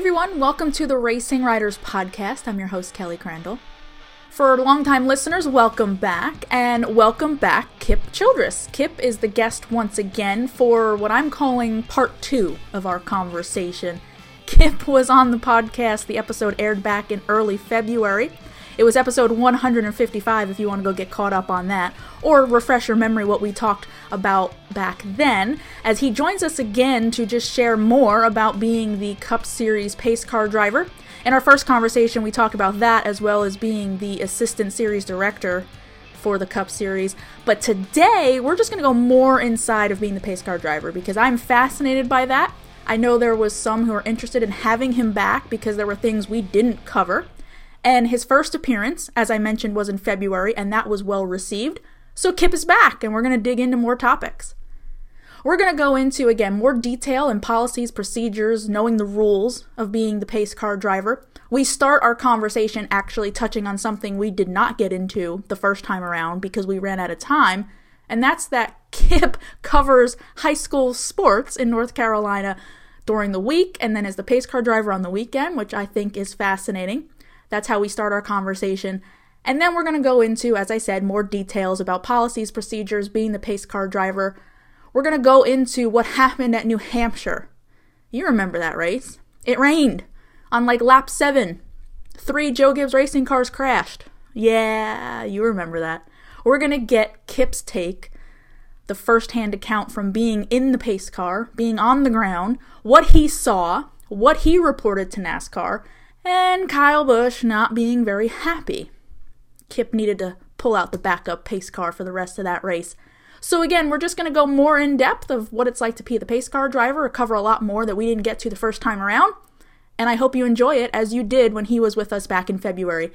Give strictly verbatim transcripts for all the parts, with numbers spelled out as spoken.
everyone, welcome to the Racing Riders Podcast. I'm your host, Kelly Crandall. For longtime listeners, welcome back, and welcome back Kip Childress. Kip is the guest once again for what I'm calling part two of our conversation. Kip was on the podcast, the episode aired back in early February. It was episode one hundred fifty-five if you want to go get caught up on that, or refresh your memory what we talked about back then, as he joins us again to just share more about being the Cup Series pace car driver. In our first conversation, we talked about that as well as being the assistant series director for the Cup Series. But today, we're just going to go more inside of being the pace car driver because I'm fascinated by that. I know there was some who are interested in having him back because there were things we didn't cover. And his first appearance, as I mentioned, was in February, and that was well received. So Kip is back, and we're going to dig into more topics. We're going to go into, again, more detail and policies, procedures, knowing the rules of being the pace car driver. We start our conversation actually touching on something we did not get into the first time around because we ran out of time, and that's that Kip covers high school sports in North Carolina during the week, and then is the pace car driver on the weekend, which I think is fascinating. That's how we start our conversation. And then we're going to go into, as I said, more details about policies, procedures, being the pace car driver. We're going to go into what happened at New Hampshire. You remember that race. It rained. On like lap seven, three Joe Gibbs racing cars crashed. Yeah, you remember that. We're going to get Kip's take, the first-hand account from being in the pace car, being on the ground, what he saw, what he reported to NASCAR, and Kyle Busch not being very happy. Kip needed to pull out the backup pace car for the rest of that race. So again, we're just going to go more in depth of what it's like to be the pace car driver, cover a lot more that we didn't get to the first time around. And I hope you enjoy it as you did when he was with us back in February.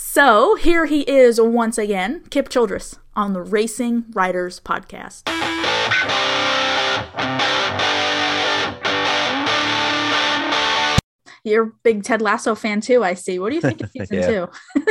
So here he is once again, Kip Childress on the Racing Riders Podcast. You're a big Ted Lasso fan too, I see. What do you think of season two?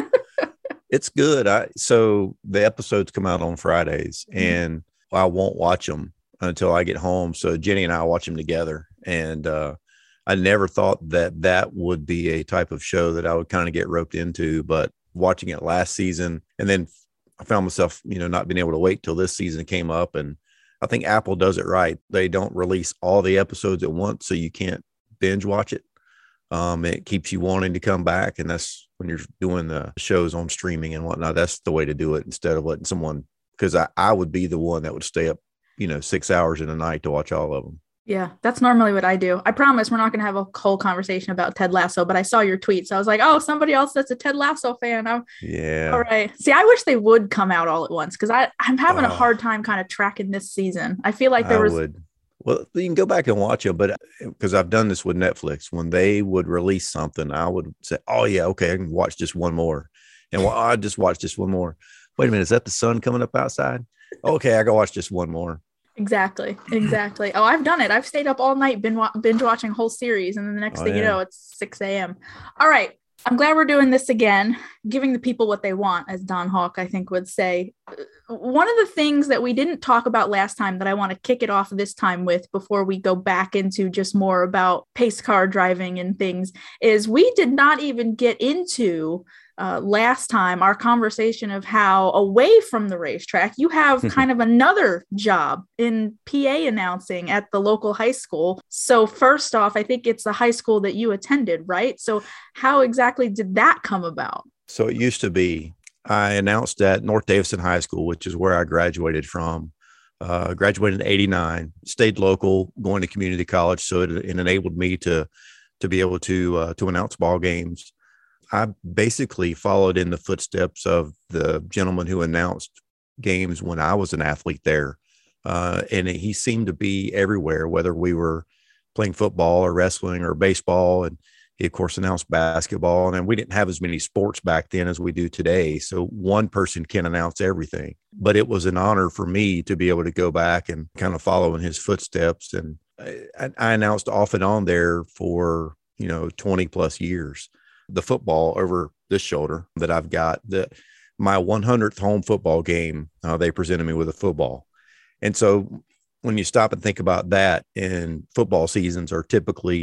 It's good. I so the episodes come out on Fridays, and mm-hmm. I won't watch them until I get home. So Jenny and I watch them together, and uh, I never thought that that would be a type of show that I would kind of get roped into. But watching it last season, and then I found myself, you know, not being able to wait till this season came up. And I think Apple does it right. They don't release all the episodes at once, so you can't binge watch it. Um, it keeps you wanting to come back, and that's when you're doing the shows on streaming and whatnot. That's the way to do it instead of letting someone, because I, I would be the one that would stay up, you know, six hours in a night to watch all of them. Yeah, that's normally what I do. I promise we're not going to have a whole conversation about Ted Lasso, but I saw your tweet, so I was like, oh, somebody else that's a Ted Lasso fan. I'm, yeah. All right. See, I wish they would come out all at once because I I'm having uh, a hard time kind of tracking this season. I feel like there I was. Would. Well, you can go back and watch them, but because I've done this with Netflix, when they would release something, I would say, oh, yeah, okay, I can watch just one more. And well, I just watch just one more. Wait a minute, is that the sun coming up outside? Okay, I go watch just one more. Exactly, exactly. Oh, I've done it. I've stayed up all night, been wa- binge watching a whole series, and then the next oh, thing yeah. you know, it's six a.m. All right. I'm glad we're doing this again, giving the people what they want, as Don Hawk, I think, would say. One of the things that we didn't talk about last time that I want to kick it off this time with before we go back into just more about pace car driving and things is we did not even get into uh, last time our conversation of how away from the racetrack, you have kind of another job in P A announcing at the local high school. So first off, I think it's the high school that you attended, right? So how exactly did that come about? So it used to be, I announced at North Davison High School, which is where I graduated from. Uh, graduated in eighty-nine, stayed local, going to community college. So it, it enabled me to to be able to uh, to announce ball games. I basically followed in the footsteps of the gentleman who announced games when I was an athlete there. Uh, and he seemed to be everywhere, whether we were playing football or wrestling or baseball. And he, of course, announced basketball. And then we didn't have as many sports back then as we do today. So one person can announce everything. But it was an honor for me to be able to go back and kind of follow in his footsteps. And I, I announced off and on there for, you know, twenty plus years. The football over this shoulder that I've got, the my one hundredth home football game, uh, they presented me with a football. And so when you stop and think about that, and football seasons are typically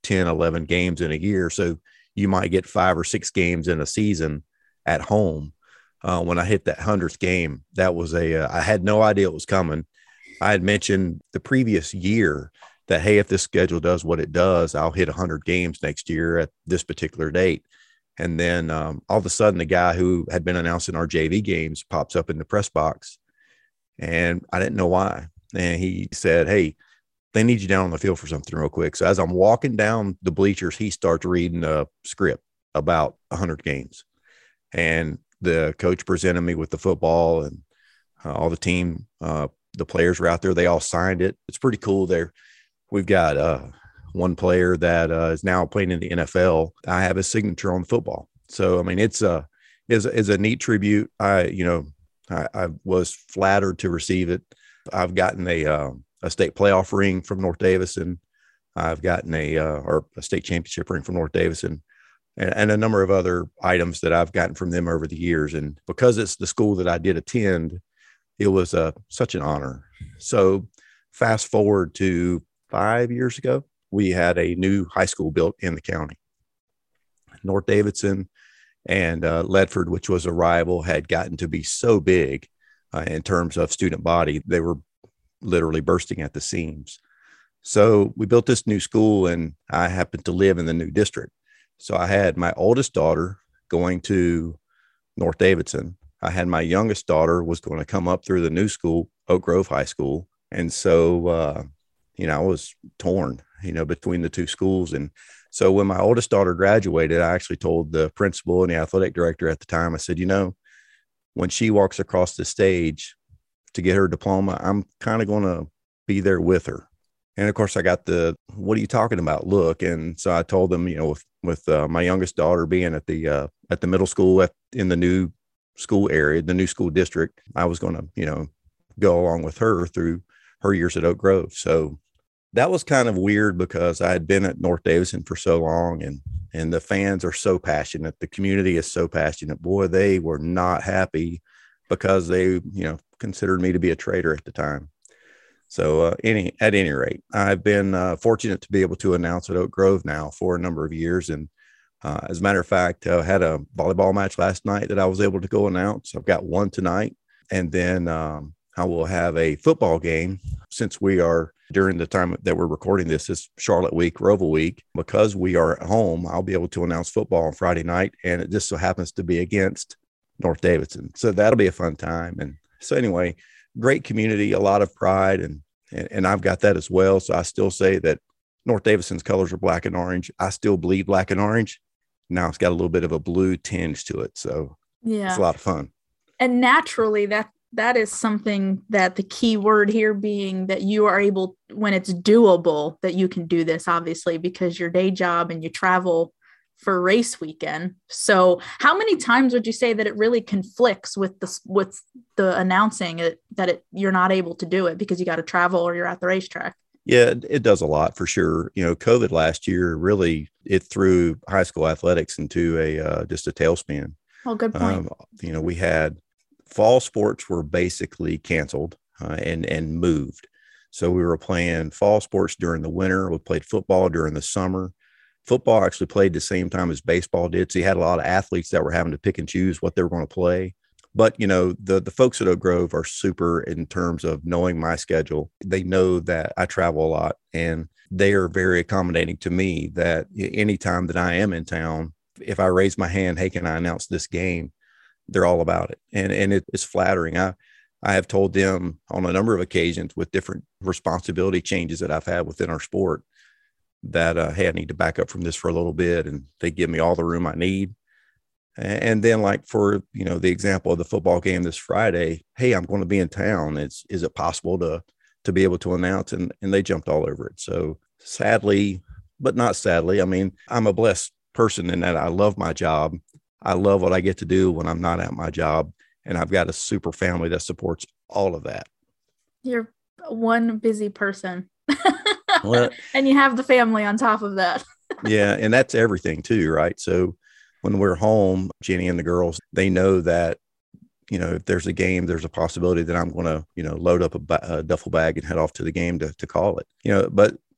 ten, eleven games in a year. So you might get five or six games in a season at home. Uh, when I hit that hundredth game, that was a, uh, I had no idea it was coming. I had mentioned the previous year that, hey, if this schedule does what it does, I'll hit one hundred games next year at this particular date. And then um, all of a sudden, the guy who had been announcing our J V games pops up in the press box, and I didn't know why. And he said, hey, they need you down on the field for something real quick. So as I'm walking down the bleachers, he starts reading a script about one hundred games. And the coach presented me with the football, and uh, all the team, uh, the players were out there. They all signed it. It's pretty cool there. We've got uh, one player that uh, is now playing in the N F L. I have his signature on the football. So, I mean, it's a, is, is a neat tribute. I, you know, I, I was flattered to receive it. I've gotten a, uh, a state playoff ring from North Davison. I've gotten a, uh, or a state championship ring from North Davison, and, and a number of other items that I've gotten from them over the years. And because it's the school that I did attend, it was uh, such an honor. So fast forward to five years ago, we had a new high school built in the county. North Davidson and uh, Ledford, which was a rival, had gotten to be so big uh, in terms of student body. They were literally bursting at the seams. So we built this new school, and I happened to live in the new district. So I had my oldest daughter going to North Davidson. I had my youngest daughter was going to come up through the new school, Oak Grove High School. And so, uh, you know, I was torn, you know, between the two schools. And so when my oldest daughter graduated, I actually told the principal and the athletic director at the time, I said, you know, when she walks across the stage to get her diploma, I'm kind of going to be there with her. And of course, I got the, what are you talking about look? And so I told them, you know, with, with uh, my youngest daughter being at the, uh, at the middle school at, in the new school area, the new school district, I was going to, you know, go along with her through her years at Oak Grove. So that was kind of weird because I had been at North Davison for so long, and, and the fans are so passionate. The community is so passionate. Boy, they were not happy because they, you know, considered me to be a traitor at the time. So uh, any at any rate, I've been uh, fortunate to be able to announce at Oak Grove now for a number of years. And uh, as a matter of fact, I uh, had a volleyball match last night that I was able to go announce. I've got one tonight. And then um, I will have a football game, since we are during the time that we're recording this, is Charlotte week, Roval week. Because we are at home, I'll be able to announce football on Friday night. And it just so happens to be against North Davidson. So that'll be a fun time. And so anyway, great community, a lot of pride, and, and and I've got that as well. So I still say that North Davidson's colors are black and orange. I still bleed black and orange. Now it's got a little bit of a blue tinge to it. So yeah, it's a lot of fun. And naturally, that that is something that the key word here being that you are able, when it's doable, that you can do this, obviously, because your day job and you travel for race weekend. So how many times would you say that it really conflicts with the, with the announcing it, that it, you're not able to do it because you got to travel or you're at the racetrack? Yeah, it, it does a lot for sure. You know, COVID last year, really, it threw high school athletics into a, uh, just a tailspin. Oh, good point. Um, you know, we had fall sports were basically canceled uh, and, and moved. So we were playing fall sports during the winter. We played football during the summer. Football actually played the same time as baseball did. So you had a lot of athletes that were having to pick and choose what they were going to play. But, you know, the, the folks at Oak Grove are super in terms of knowing my schedule. They know that I travel a lot, and they are very accommodating to me that anytime that I am in town, if I raise my hand, hey, can I announce this game? They're all about it. And, and it is flattering. I, I have told them on a number of occasions with different responsibility changes that I've had within our sport that, uh, hey, I need to back up from this for a little bit. And they give me all the room I need. And then, like, for, you know, the example of the football game this Friday, hey, I'm going to be in town. It's, is it possible to, to be able to announce? And, and they jumped all over it. So sadly, but not sadly, I mean, I'm a blessed person in that I love my job. I love what I get to do when I'm not at my job. And I've got a super family that supports all of that. You're one busy person. Well, and you have the family on top of that. Yeah. And that's everything too, right? So when we're home, Jenny and the girls, they know that, you know, if there's a game, there's a possibility that I'm going to, you know, load up a, ba- a duffel bag and head off to the game to, to call it, you know, but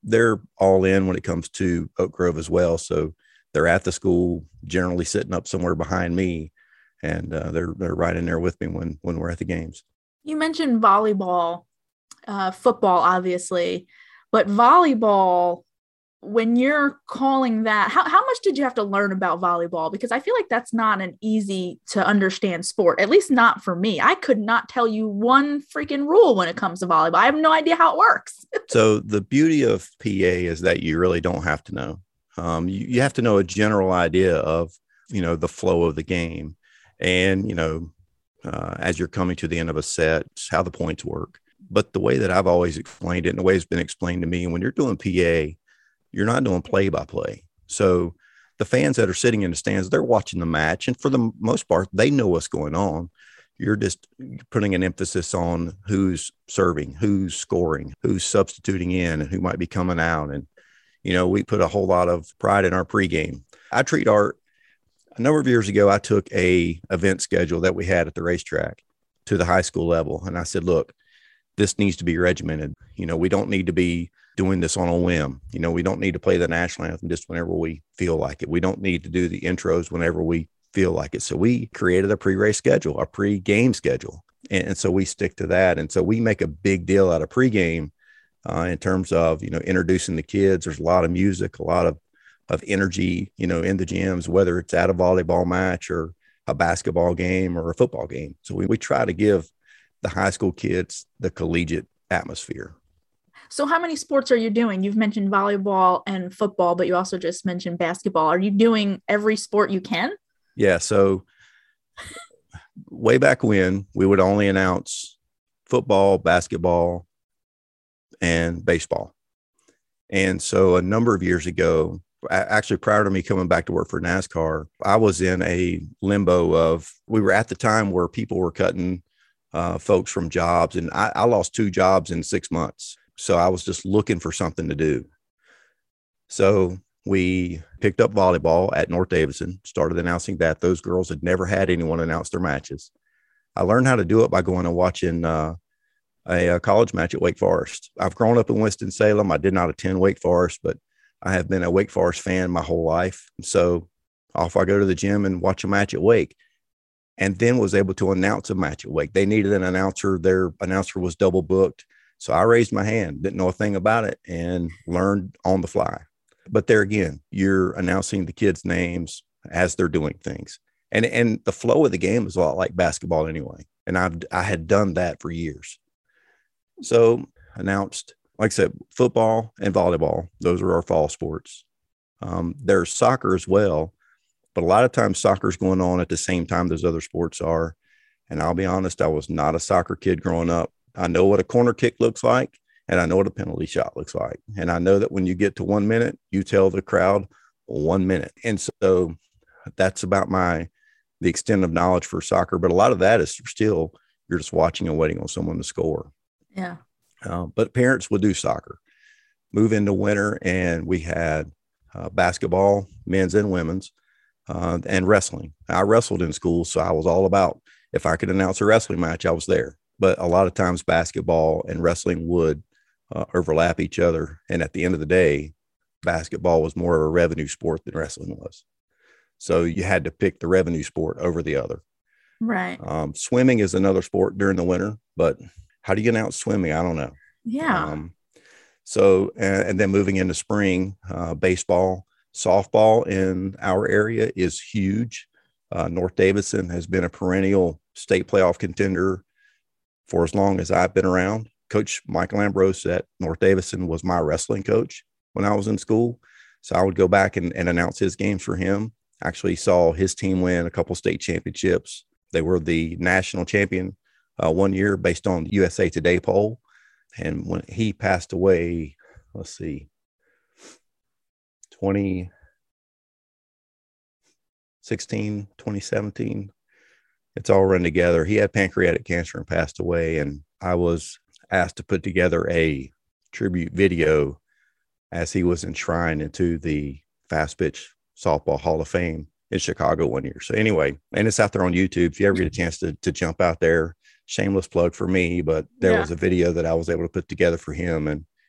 they're all in when it comes to Oak Grove as well. So they're at the school, generally sitting up somewhere behind me, and uh, they're they're right in there with me when when we're at the games. You mentioned volleyball, uh, football, obviously, but volleyball, when you're calling that, how, how much did you have to learn about volleyball? Because I feel like that's not an easy to understand sport, at least not for me. I could not tell you one freaking rule when it comes to volleyball. I have no idea how it works. So the beauty of P A is that you really don't have to know. Um, you, you have to know a general idea of, you know, the flow of the game. And, you know, uh, as you're coming to the end of a set, how the points work. But the way that I've always explained it, and the way it's been explained to me, when you're doing P A, you're not doing play by play. So the fans that are sitting in the stands, they're watching the match. And for the most part, they know what's going on. You're just putting an emphasis on who's serving, who's scoring, who's substituting in, and who might be coming out. And, you know, we put a whole lot of pride in our pregame. I treat our, a number of years ago, I took a event schedule that we had at the racetrack to the high school level. And I said, look, this needs to be regimented. You know, we don't need to be doing this on a whim. You know, we don't need to play the national anthem just whenever we feel like it. We don't need to do the intros whenever we feel like it. So we created a pre-race schedule, a pre-game schedule. And, and so we stick to that. And so we make a big deal out of pregame uh, in terms of, you know, introducing the kids. There's a lot of music, a lot of, of energy, you know, in the gyms, whether it's at a volleyball match or a basketball game or a football game. So we, we try to give the high school kids the collegiate atmosphere. So how many sports are you doing? You've mentioned volleyball and football, but you also just mentioned basketball. Are you doing every sport you can? Yeah. So way back when, we would only announce football, basketball, and baseball. And so a number of years ago, actually prior to me coming back to work for NASCAR, I was in a limbo of, we were at the time where people were cutting uh, folks from jobs. And I, I lost two jobs in six months. So I was just looking for something to do. So we picked up volleyball at North Davidson, started announcing that. Those girls had never had anyone announce their matches. I learned how to do it by going and watching uh, a, a college match at Wake Forest. I've grown up in Winston-Salem. I did not attend Wake Forest, but I have been a Wake Forest fan my whole life. So off I go to the gym and watch a match at Wake, and then was able to announce a match at Wake. They needed an announcer. Their announcer was double booked. So I raised my hand, didn't know a thing about it, and learned on the fly. But there again, you're announcing the kids' names as they're doing things. And and the flow of the game is a lot like basketball anyway. And I've, I had done that for years. So announced, like I said, football and volleyball. Those are our fall sports. Um, there's soccer as well. But a lot of times soccer is going on at the same time those other sports are. And I'll be honest, I was not a soccer kid growing up. I know what a corner kick looks like, and I know what a penalty shot looks like. And I know that when you get to one minute, you tell the crowd one minute. And so that's about my, the extent of knowledge for soccer. But a lot of that is still, you're just watching and waiting on someone to score. Yeah. Uh, but parents would do soccer. Move into winter, and we had uh, basketball, men's and women's, uh, and wrestling. I wrestled in school, so I was all about, if I could announce a wrestling match, I was there. But a lot of times basketball and wrestling would uh, overlap each other. And at the end of the day, basketball was more of a revenue sport than wrestling was. So you had to pick the revenue sport over the other. Right. Um, swimming is another sport during the winter, but how do you announce swimming? I don't know. Yeah. Um, so, and, and then moving into spring, uh, baseball, softball in our area is huge. Uh, North Davidson has been a perennial state playoff contender for as long as I've been around. Coach Michael Ambrose at North Davidson was my wrestling coach when I was in school. So I would go back and, and announce his games for him. Actually saw his team win a couple state championships. They were the national champion uh, one year based on the U S A Today poll. And when he passed away, let's see, twenty sixteen, twenty seventeen, it's all run together. He had pancreatic cancer and passed away. And I was asked to put together a tribute video as he was enshrined into the Fast Pitch Softball Hall of Fame in Chicago one year. So anyway, and it's out there on YouTube. If you ever get a chance to, to jump out there, shameless plug for me, but there yeah. was a video that I was able to put together for him. And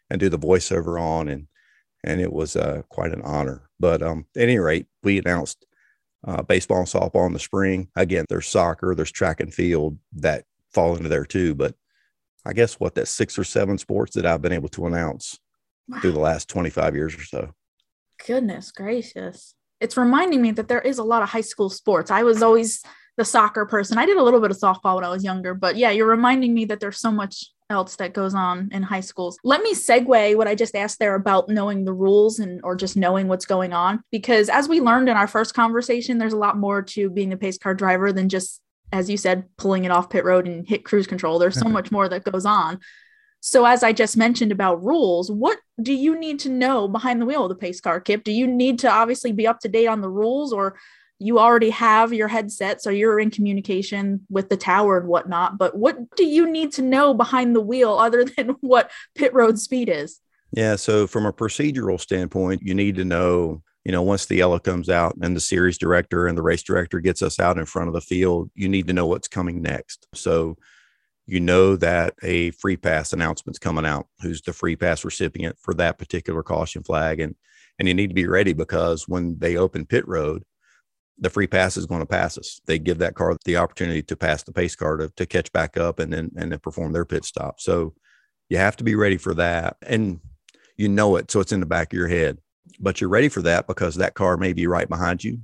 and do the voiceover on. And, and it was uh, quite an honor. But um, at any rate, we announced uh, baseball and softball in the spring. Again, there's soccer, there's track and field that fall into there too. But I guess what, that's six or seven sports that I've been able to announce wow. through the last twenty-five years or so. Goodness gracious. It's reminding me that there is a lot of high school sports. I was always the soccer person. I did a little bit of softball when I was younger, but yeah, you're reminding me that there's so much else that goes on in high schools. Let me segue what I just asked there about knowing the rules and or just knowing what's going on, because as we learned in our first conversation, there's a lot more to being a pace car driver than just, as you said, pulling it off pit road and hit cruise control. There's so much more that goes on. So as I just mentioned about rules, what do you need to know behind the wheel of the pace car, Kip? Do you need to obviously be up to date on the rules, or you already have your headset, so you're in communication with the tower and whatnot? But what do you need to know behind the wheel other than what pit road speed is? Yeah. So from a procedural standpoint, you need to know, you know, once the yellow comes out and the series director and the race director gets us out in front of the field, you need to know what's coming next. So you know that a free pass announcement's coming out, who's the free pass recipient for that particular caution flag. And, and you need to be ready, because when they open pit road, the free pass is going to pass us. They give that car the opportunity to pass the pace car to, to catch back up and then, and then perform their pit stop. So you have to be ready for that. And you know it, so it's in the back of your head, but you're ready for that because that car may be right behind you.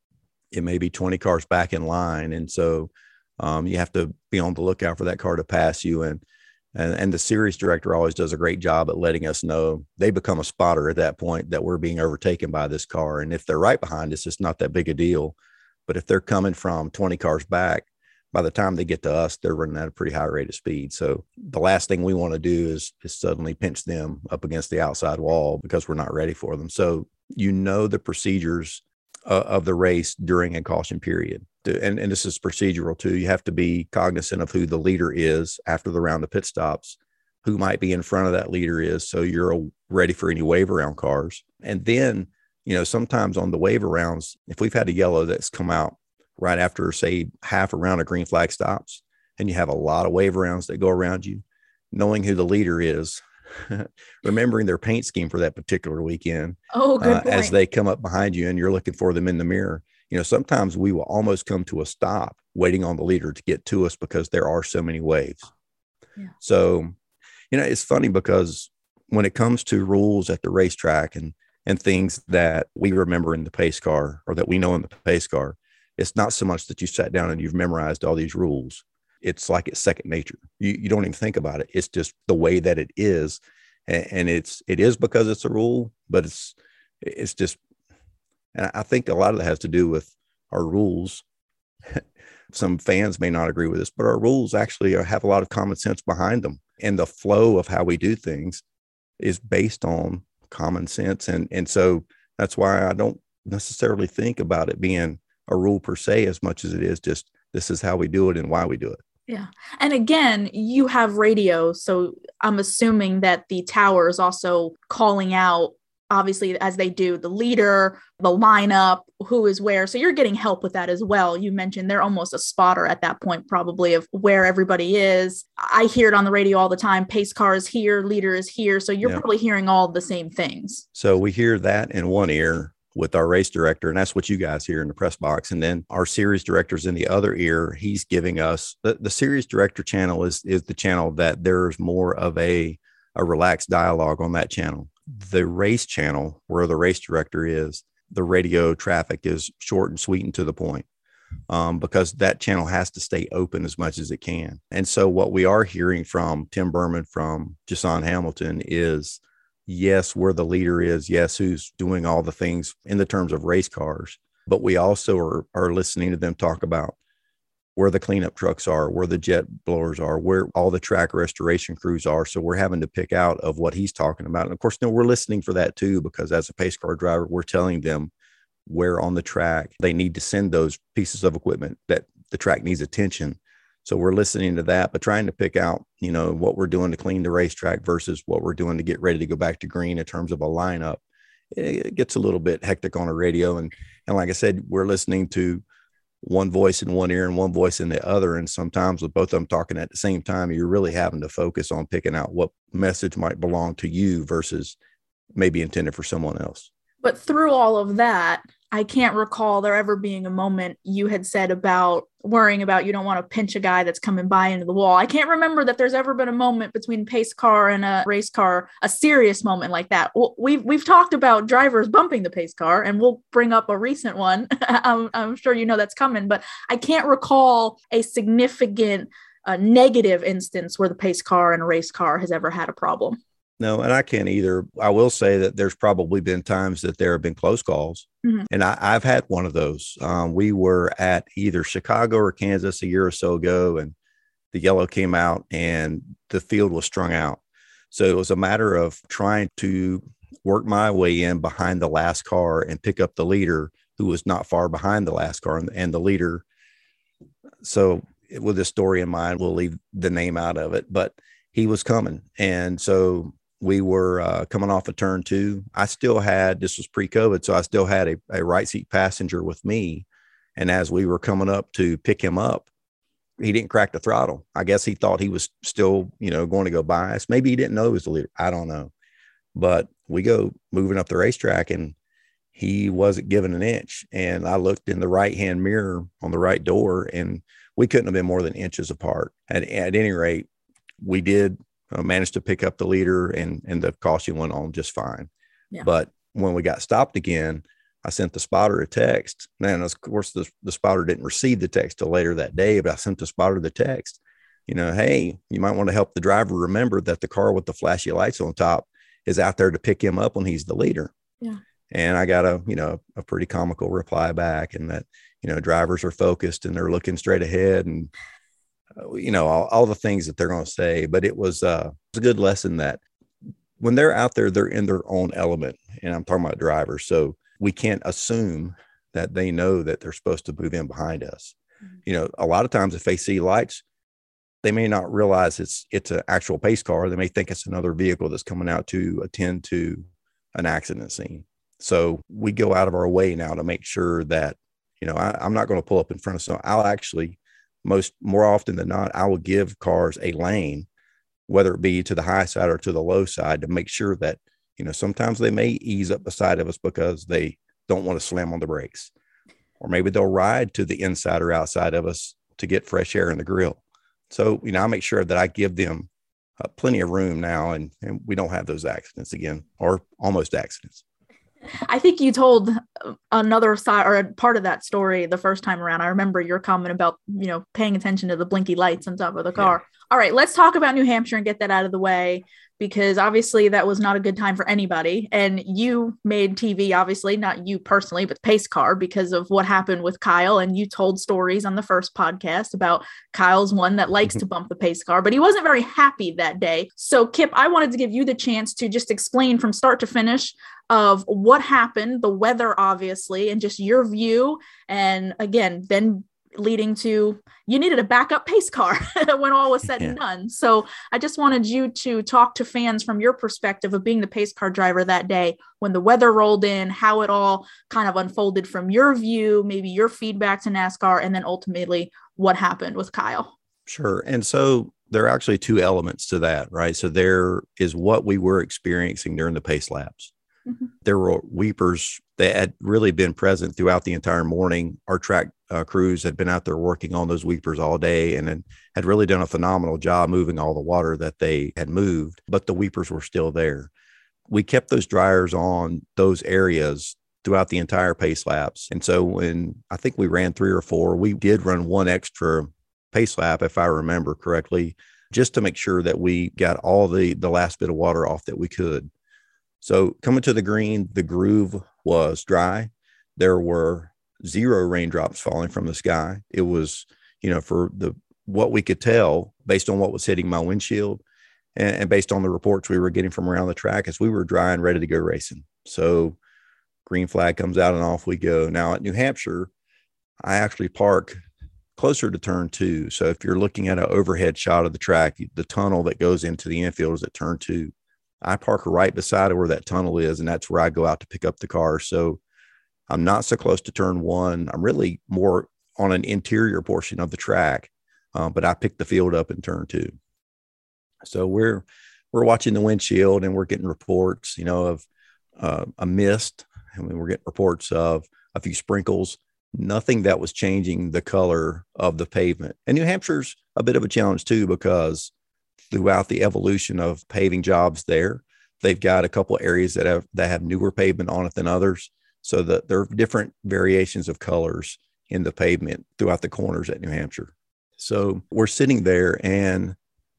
It may be twenty cars back in line. And so um, you have to be on the lookout for that car to pass you. And, and, and the series director always does a great job at letting us know. They become a spotter at that point that we're being overtaken by this car. And if they're right behind us, it's not that big a deal. But if they're coming from twenty cars back, by the time they get to us, they're running at a pretty high rate of speed. So the last thing we want to do is, is suddenly pinch them up against the outside wall because we're not ready for them. So you know the procedures uh, of the race during a caution period. And, and this is procedural too. You have to be cognizant of who the leader is after the round of pit stops, who might be in front of that leader is, so you're ready for any wave around cars. And then, you know, sometimes on the wave arounds, if we've had a yellow that's come out right after, say, half around a green flag stops, and you have a lot of wave arounds that go around you, knowing who the leader is, remembering their paint scheme for that particular weekend, oh, good uh, point. as they come up behind you and you're looking for them in the mirror. You know, sometimes we will almost come to a stop waiting on the leader to get to us because there are so many waves. Yeah. So, you know, it's funny because when it comes to rules at the racetrack and, and things that we remember in the pace car or that we know in the pace car, it's not so much that you sat down and you've memorized all these rules. It's like it's second nature. You, you don't even think about it. It's just the way that it is. And, and it's, it is because it's a rule, but it's, it's just, and I think a lot of that has to do with our rules. Some fans may not agree with this, but our rules actually are, have a lot of common sense behind them. And the flow of how we do things is based on common sense. And, and so that's why I don't necessarily think about it being a rule per se as much as it is just this is how we do it and why we do it. Yeah. And again, you have radio. So I'm assuming that the tower is also calling out, obviously, as they do, the leader, the lineup, who is where. So you're getting help with that as well. You mentioned they're almost a spotter at that point, probably, of where everybody is. I hear it on the radio all the time. Pace car is here, leader is here. So you're yeah. probably hearing all the same things. So we hear that in one ear with our race director, and that's what you guys hear in the press box. And then our series director's in the other ear. He's giving us the, the series director channel is, is the channel that there's more of a, a relaxed dialogue on that channel. The race channel, where the race director is, the radio traffic is short and sweet and to the point, um, because that channel has to stay open as much as it can. And so what we are hearing from Tim Berman, from Jason Hamilton, is yes, where the leader is, yes, who's doing all the things in the terms of race cars, but we also are, are listening to them talk about where the cleanup trucks are, where the jet blowers are, where all the track restoration crews are. So we're having to pick out of what he's talking about. And of course, no, we're listening for that too, because as a pace car driver, we're telling them where on the track they need to send those pieces of equipment, that the track needs attention. So we're listening to that, but trying to pick out, you know, what we're doing to clean the racetrack versus what we're doing to get ready to go back to green in terms of a lineup. It gets a little bit hectic on a radio. And, and like I said, we're listening to one voice in one ear and one voice in the other. And sometimes with both of them talking at the same time, you're really having to focus on picking out what message might belong to you versus maybe intended for someone else. But through all of that, I can't recall there ever being a moment you had said about worrying about you don't want to pinch a guy that's coming by into the wall. I can't remember that there's ever been a moment between pace car and a race car, a serious moment like that. We've we've talked about drivers bumping the pace car, and we'll bring up a recent one. I'm, I'm sure you know that's coming, but I can't recall a significant uh, negative instance where the pace car and a race car has ever had a problem. No, and I can't either. I will say that there's probably been times that there have been close calls, mm-hmm. and I, I've had one of those. Um, we were at either Chicago or Kansas a year or so ago, and the yellow came out and the field was strung out. So it was a matter of trying to work my way in behind the last car and pick up the leader who was not far behind the last car and, and the leader. So with this story in mind, we'll leave the name out of it, but he was coming. And so we were uh, coming off of turn two. I still had, this was pre-COVID, so I still had a, a right seat passenger with me. And as we were coming up to pick him up, he didn't crack the throttle. I guess he thought he was still, you know, going to go by us. Maybe he didn't know he was the leader. I don't know. But we go moving up the racetrack and he wasn't giving an inch. And I looked in the right-hand mirror on the right door and we couldn't have been more than inches apart. And at any rate, we did Uh, managed to pick up the leader and, and the caution went on just fine. Yeah. But when we got stopped again, I sent the spotter a text. And of course, the, the spotter didn't receive the text till later that day, but I sent the spotter the text, you know, hey, you might want to help the driver remember that the car with the flashy lights on top is out there to pick him up when he's the leader. Yeah. And I got a, you know, a pretty comical reply back, and that, you know, drivers are focused and they're looking straight ahead and, you know, all, all the things that they're going to say. But it was, uh, it was a good lesson that when they're out there, they're in their own element. And I'm talking about drivers. So we can't assume that they know that they're supposed to move in behind us. Mm-hmm. You know, a lot of times if they see lights, they may not realize it's, it's an actual pace car. They may think it's another vehicle that's coming out to attend to an accident scene. So we go out of our way now to make sure that, you know, I, I'm not going to pull up in front of someone. I'll actually, most more often than not, I will give cars a lane, whether it be to the high side or to the low side, to make sure that, you know, sometimes they may ease up beside of us because they don't want to slam on the brakes, or maybe they'll ride to the inside or outside of us to get fresh air in the grill. So, you know, I make sure that I give them uh, plenty of room now, and, and we don't have those accidents again, or almost accidents. I think you told another side or a part of that story the first time around. I remember your comment about, you know, paying attention to the blinky lights on top of the car. Yeah. All right, let's talk about New Hampshire and get that out of the way, because obviously that was not a good time for anybody. And you made T V, obviously, not you personally, but Pace Car, because of what happened with Kyle. And you told stories on the first podcast about Kyle's one that likes to bump the pace car, but he wasn't very happy that day. So Kip, I wanted to give you the chance to just explain from start to finish of what happened, the weather, obviously, and just your view. And again, then leading to you needed a backup pace car when all was said yeah. and done. So I just wanted you to talk to fans from your perspective of being the pace car driver that day, when the weather rolled in, how it all kind of unfolded from your view, maybe your feedback to NASCAR, and then ultimately what happened with Kyle. Sure. And so there are actually two elements to that, right? So there is what we were experiencing during the pace laps. Mm-hmm. There were weepers that had really been present throughout the entire morning. Our track uh, crews had been out there working on those weepers all day and then had really done a phenomenal job moving all the water that they had moved, but the weepers were still there. We kept those dryers on those areas throughout the entire pace laps. And so when I think we ran three or four, we did run one extra pace lap, if I remember correctly, just to make sure that we got all the, the last bit of water off that we could. So coming to the green, the groove was dry. There were zero raindrops falling from the sky. It was, you know, for the what we could tell based on what was hitting my windshield and, and based on the reports we were getting from around the track, as we were dry and ready to go racing. So green flag comes out and off we go. Now at New Hampshire, I actually park closer to turn two. So if you're looking at an overhead shot of the track, the tunnel that goes into the infield is at turn two. I park right beside where that tunnel is, and that's where I go out to pick up the car. So I'm not so close to turn one. I'm really more on an interior portion of the track, uh, but I picked the field up in turn two. So we're we're watching the windshield, and we're getting reports, you know, of uh, a mist. I mean, we're getting reports of a few sprinkles, nothing that was changing the color of the pavement. And New Hampshire's a bit of a challenge too, because throughout the evolution of paving jobs there, they've got a couple of areas that have that have newer pavement on it than others. So that there are different variations of colors in the pavement throughout the corners at New Hampshire. So we're sitting there, and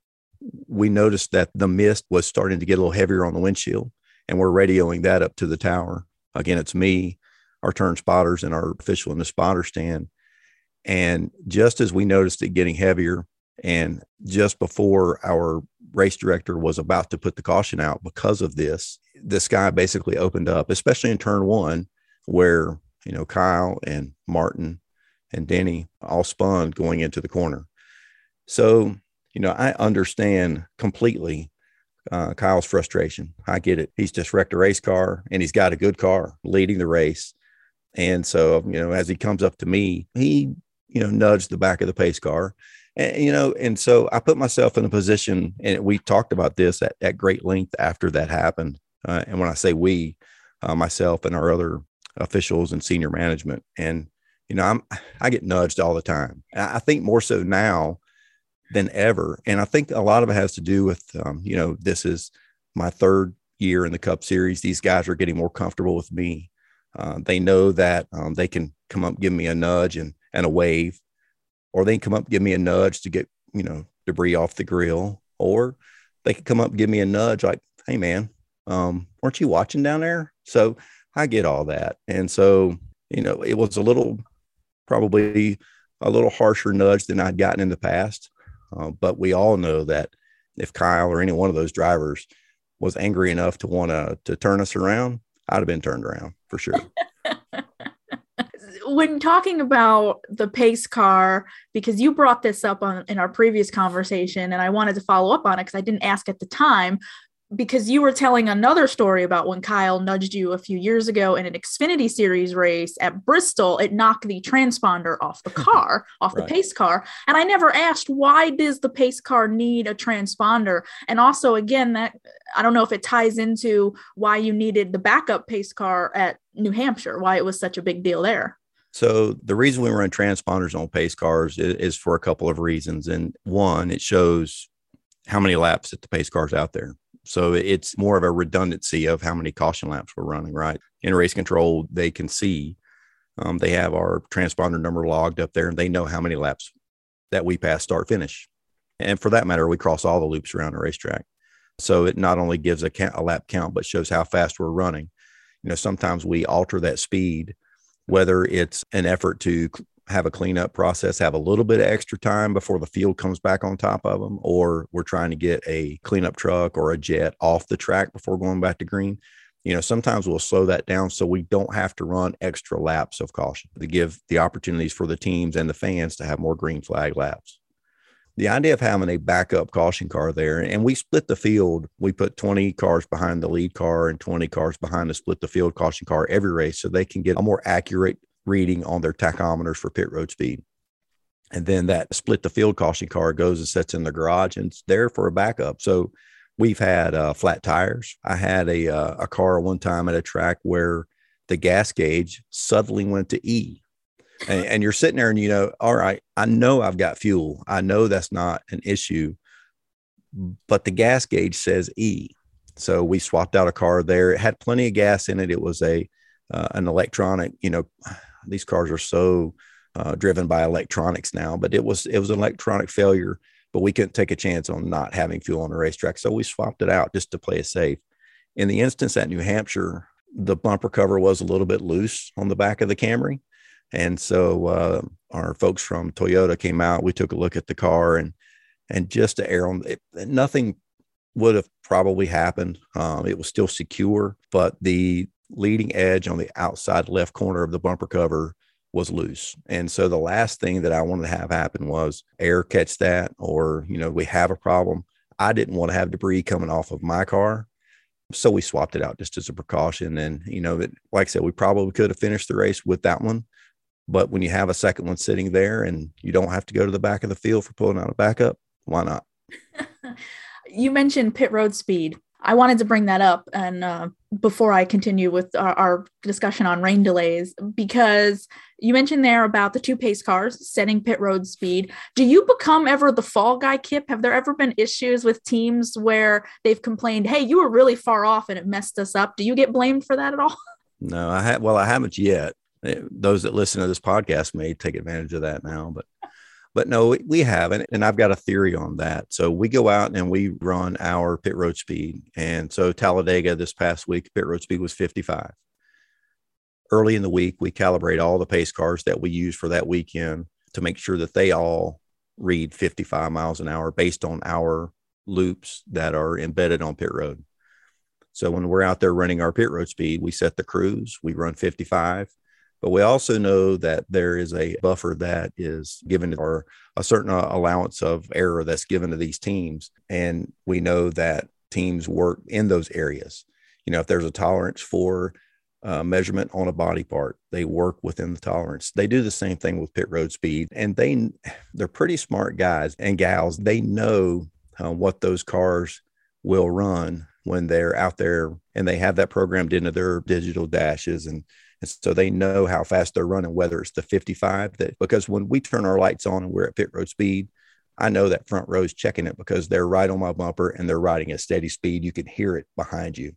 we noticed that the mist was starting to get a little heavier on the windshield, and we're radioing that up to the tower. Again, it's me, our turn spotters, and our official in the spotter stand. And just as we noticed it getting heavier, and just before our race director was about to put the caution out because of this, the sky basically opened up, especially in turn one, where, you know, Kyle and Martin and Denny all spun going into the corner. So, you know, I understand completely uh, Kyle's frustration. I get it. He's just wrecked a race car, and he's got a good car leading the race. And so, you know, as he comes up to me, he, you know, nudged the back of the pace car. And, you know, and so I put myself in a position, and we talked about this at, at great length after that happened. Uh, and when I say we, uh, myself and our other officials and senior management, and, you know, I'm, I get nudged all the time. I think more so now than ever. And I think a lot of it has to do with, um, you know, this is my third year in the Cup Series. These guys are getting more comfortable with me. Uh, they know that um, they can come up, give me a nudge and, and a wave, or they can come up, give me a nudge to get, you know, debris off the grill, or they could come up and give me a nudge like, hey man, um, weren't you watching down there? So I get all that. And so, you know, it was a little, probably a little harsher nudge than I'd gotten in the past. Uh, but we all know that if Kyle or any one of those drivers was angry enough to want to to turn us around, I'd have been turned around for sure. When talking about the pace car, because you brought this up on in our previous conversation, and I wanted to follow up on it because I didn't ask at the time, because you were telling another story about when Kyle nudged you a few years ago in an Xfinity Series race at Bristol. It knocked the transponder off the car, off right. the pace car. And I never asked, why does the pace car need a transponder? And also, again, that I don't know if it ties into why you needed the backup pace car at New Hampshire, why it was such a big deal there. So the reason we run transponders on pace cars is, is for a couple of reasons. And one, it shows how many laps that the pace car's out there. So it's more of a redundancy of how many caution laps we're running, right? In race control, they can see, um, they have our transponder number logged up there, and they know how many laps that we pass start finish. And for that matter, we cross all the loops around the racetrack. So it not only gives a, count, a lap count, but shows how fast we're running. You know, sometimes we alter that speed, whether it's an effort to have a cleanup process, have a little bit of extra time before the field comes back on top of them, or we're trying to get a cleanup truck or a jet off the track before going back to green. You know, sometimes we'll slow that down so we don't have to run extra laps of caution to give the opportunities for the teams and the fans to have more green flag laps. The idea of having a backup caution car there, and we split the field. We put twenty cars behind the lead car and twenty cars behind the split the field caution car every race, so they can get a more accurate reading on their tachometers for pit road speed. And then that split the field caution car goes and sits in the garage, and it's there for a backup. So we've had uh, flat tires. I had a, uh, a car one time at a track where the gas gauge suddenly went to E. And, and you're sitting there and, you know, all right, I know I've got fuel. I know that's not an issue, but the gas gauge says E. So we swapped out a car there. It had plenty of gas in it. It was a uh, an electronic, you know, these cars are so uh, driven by electronics now, but it was, it was an electronic failure, but we couldn't take a chance on not having fuel on the racetrack. So we swapped it out just to play it safe. In the instance at New Hampshire, the bumper cover was a little bit loose on the back of the Camry. And so uh, our folks from Toyota came out, we took a look at the car, and, and just to err on it, nothing would have probably happened. Um, it was still secure, but the leading edge on the outside left corner of the bumper cover was loose. And so the last thing that I wanted to have happen was air catch that, or, you know, we have a problem. I didn't want to have debris coming off of my car. So we swapped it out just as a precaution. And, you know, that, like I said, we probably could have finished the race with that one, But when you have a second one sitting there and you don't have to go to the back of the field for pulling out a backup, why not? You mentioned pit road speed. I wanted to bring that up and uh, before I continue with our, our discussion on rain delays, because you mentioned there about the two pace cars setting pit road speed. Do you become ever the fall guy, Kip? Have there ever been issues with teams where they've complained, hey, you were really far off and it messed us up? Do you get blamed for that at all? No, I have. Well, I haven't yet. Those that listen to this podcast may take advantage of that now, but But no, we haven't. And I've got a theory on that. So we go out and we run our pit road speed. And so Talladega this past week, pit road speed was fifty-five. Early in the week, we calibrate all the pace cars that we use for that weekend to make sure that they all read fifty-five miles an hour based on our loops that are embedded on pit road. So when we're out there running our pit road speed, we set the cruise, we run fifty-five. But we also know that there is a buffer that is given or a certain allowance of error that's given to these teams. And we know that teams work in those areas. You know, if there's a tolerance for uh, measurement on a body part, they work within the tolerance. They do the same thing with pit road speed. And they, they're pretty smart guys and gals. They know uh, what those cars will run when they're out there, and they have that programmed into their digital dashes. And And so they know how fast they're running, whether it's the fifty-five, that because when we turn our lights on and we're at pit road speed, I know that front row is checking it because they're right on my bumper and they're riding at steady speed. You can hear it behind you.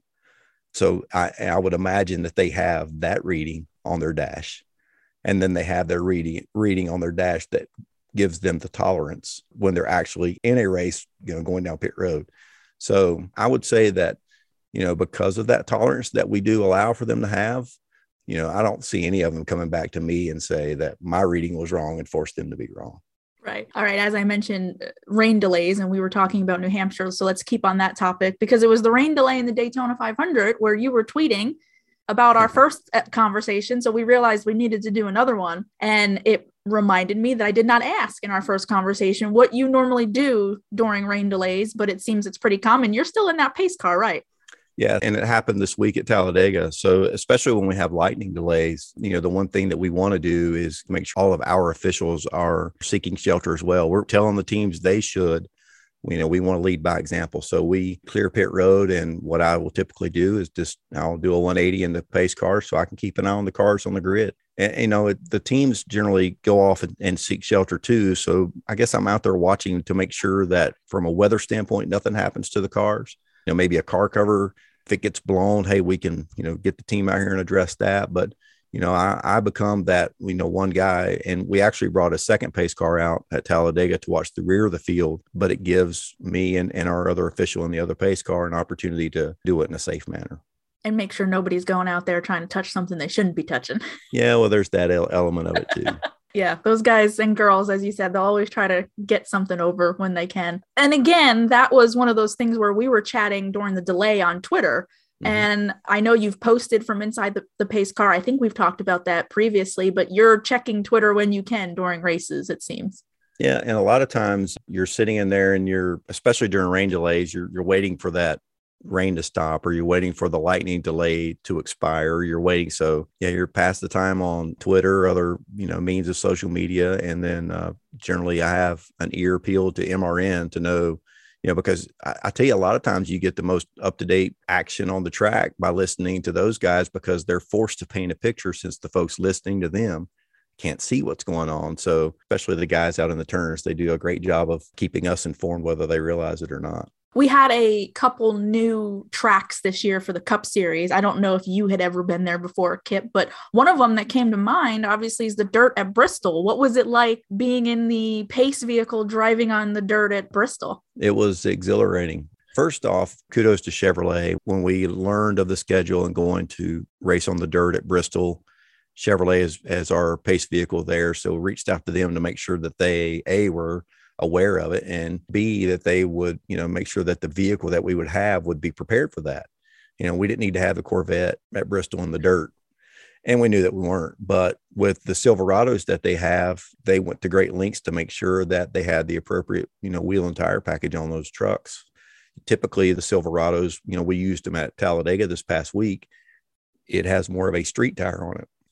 So I, I would imagine that they have that reading on their dash. And then they have their reading reading on their dash that gives them the tolerance when they're actually in a race, you know, going down pit road. So I would say that, you know, because of that tolerance that we do allow for them to have, you know, I don't see any of them coming back to me and say that my reading was wrong and force them to be wrong. Right. All right. As I mentioned, rain delays, and we were talking about New Hampshire. So let's keep on that topic, because it was the rain delay in the Daytona five hundred where you were tweeting about our first conversation. So we realized we needed to do another one. And it reminded me that I did not ask in our first conversation what you normally do during rain delays, but it seems it's pretty common. You're still in that pace car, right? Yeah. And it happened this week at Talladega. So especially when we have lightning delays, you know, the one thing that we want to do is make sure all of our officials are seeking shelter as well. We're telling the teams they should. You know, we want to lead by example. So we clear pit road. And what I will typically do is just, I'll do a one eighty in the pace car so I can keep an eye on the cars on the grid. And, you know, it, the teams generally go off and, and seek shelter too. So I guess I'm out there watching to make sure that from a weather standpoint, nothing happens to the cars. You know, maybe a car cover, if it gets blown, hey, we can, you know, get the team out here and address that. But, you know, I, I become that, you know, one guy, and we actually brought a second pace car out at Talladega to watch the rear of the field, but it gives me and, and our other official in the other pace car an opportunity to do it in a safe manner. And make sure nobody's going out there trying to touch something they shouldn't be touching. Yeah, well, there's that element of it too. Yeah, those guys and girls, as you said, they'll always try to get something over when they can. And again, that was one of those things where we were chatting during the delay on Twitter. Mm-hmm. And I know you've posted from inside the, the pace car. I think we've talked about that previously, but you're checking Twitter when you can during races, it seems. Yeah. And a lot of times you're sitting in there and you're, especially during rain delays, you're you're waiting for that rain to stop, or you're waiting for the lightning delay to expire. You're waiting. So yeah, you're past the time on Twitter, other, you know, means of social media. And then uh, generally I have an ear peeled to M R N to know, you know, because I, I tell you, a lot of times you get the most up-to-date action on the track by listening to those guys, because they're forced to paint a picture since the folks listening to them can't see what's going on. So especially the guys out in the turns, they do a great job of keeping us informed, whether they realize it or not. We had a couple new tracks this year for the Cup Series. I don't know if you had ever been there before, Kip, but one of them that came to mind, obviously, is the dirt at Bristol. What was it like being in the pace vehicle driving on the dirt at Bristol? It was exhilarating. First off, kudos to Chevrolet. When we learned of the schedule and going to race on the dirt at Bristol, Chevrolet is as our pace vehicle there. So we reached out to them to make sure that they, A, were aware of it, and B, that they would, you know, make sure that the vehicle that we would have would be prepared for that. You know, we didn't need to have the Corvette at Bristol in the dirt, and we knew that we weren't. But with the Silverados that they have, they went to great lengths to make sure that they had the appropriate, you know, wheel and tire package on those trucks. Typically the Silverados, you know, we used them at Talladega this past week. It has more of a street tire on it.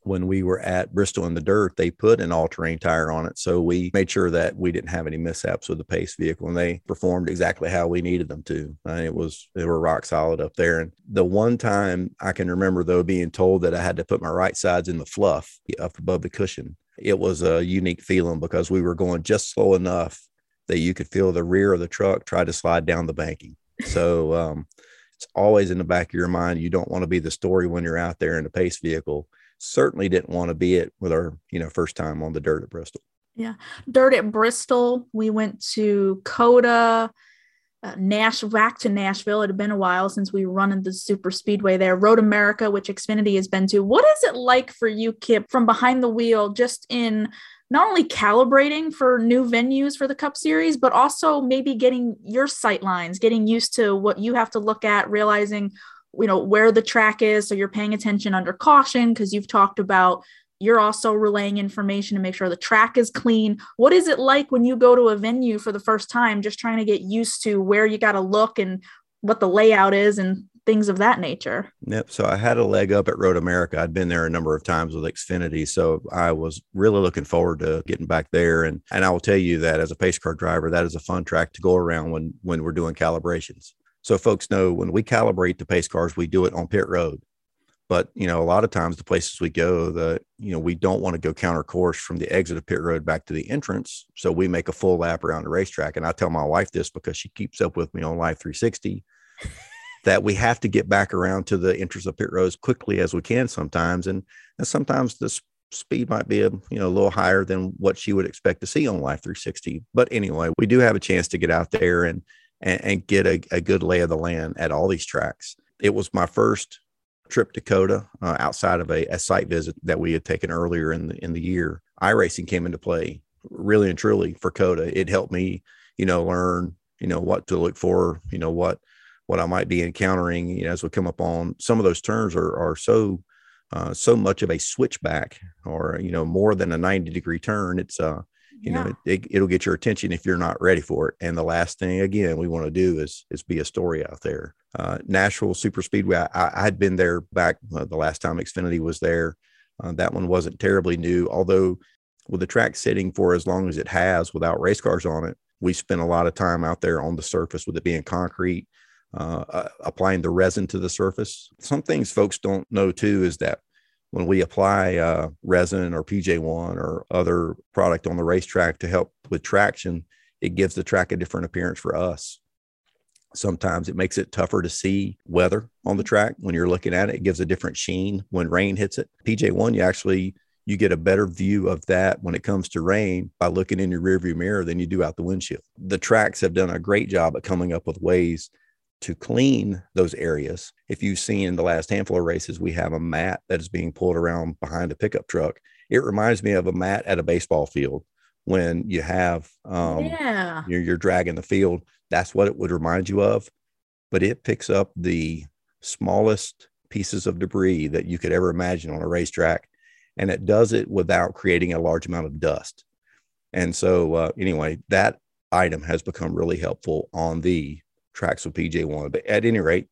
when we were at Bristol in the Dirt, they put an all-terrain tire on it. So we made sure that we didn't have any mishaps with the Pace vehicle, and they performed exactly how we needed them to. Uh, it was, they were rock solid up there. And the one time I can remember, though, being told that I had to put my right sides in the fluff up above the cushion, it was a unique feeling because we were going just slow enough that you could feel the rear of the truck try to slide down the banking. So um, it's always in the back of your mind. You don't want to be the story when you're out there in a Pace vehicle. Certainly didn't want to be it with our, you know, first time on the dirt at Bristol. Yeah. Dirt at Bristol. We went to COTA, uh, Nash, back to Nashville. It had been a while since we run in the super speedway there. Road America, which Xfinity has been to. What is it like for you, Kip, from behind the wheel, just in not only calibrating for new venues for the Cup Series, but also maybe getting your sight lines, getting used to what you have to look at, realizing, you know, where the track is. So you're paying attention under caution, because you've talked about you're also relaying information to make sure the track is clean. What is it like when you go to a venue for the first time, just trying to get used to where you got to look and what the layout is and things of that nature? Yep. So I had a leg up at Road America. I'd been there a number of times with Xfinity. So I was really looking forward to getting back there. And, and I will tell you that as a pace car driver, that is a fun track to go around when, when we're doing calibrations. So folks know when we calibrate the pace cars, we do it on pit road. But, you know, a lot of times the places we go, the, you know, we don't want to go counter course from the exit of pit road back to the entrance. So we make a full lap around the racetrack. And I tell my wife this because she keeps up with me on Live three sixty, that we have to get back around to the entrance of pit road as quickly as we can sometimes. And, and sometimes the speed might be a, you know, a little higher than what she would expect to see on Live three sixty. But anyway, we do have a chance to get out there and, and, and get a, a good lay of the land at all these tracks. It was my first trip to COTA uh, outside of a, a site visit that we had taken earlier in the in the year. iRacing came into play really and truly for COTA. It helped me, you know, learn, you know, what to look for, you know, what what I might be encountering, you know, as we come up on some of those turns are are so uh, so much of a switchback, or, you know, more than a ninety degree turn. It's uh you yeah. know, it, it, it'll get your attention if you're not ready for it. And the last thing, again, we want to do is is be a story out there. Uh, Nashville Super Speedway, I, I had been there back uh, the last time Xfinity was there. Uh, that one wasn't terribly new, although with the track sitting for as long as it has without race cars on it, we spent a lot of time out there on the surface with it being concrete, uh, uh, applying the resin to the surface. Some things folks don't know, too, is that when we apply uh, resin or P J one or other product on the racetrack to help with traction, it gives the track a different appearance for us. Sometimes it makes it tougher to see weather on the track. When you're looking at it, it gives a different sheen when rain hits it. P J one, you actually, you get a better view of that when it comes to rain by looking in your rearview mirror than you do out the windshield. The tracks have done a great job at coming up with ways to clean those areas. If you've seen in the last handful of races, we have a mat that is being pulled around behind a pickup truck. It reminds me of a mat at a baseball field when you have, um, yeah. you're, you're dragging the field. That's what it would remind you of. But it picks up the smallest pieces of debris that you could ever imagine on a racetrack. And it does it without creating a large amount of dust. And so uh, anyway, that item has become really helpful on the tracks with P J one. But at any rate,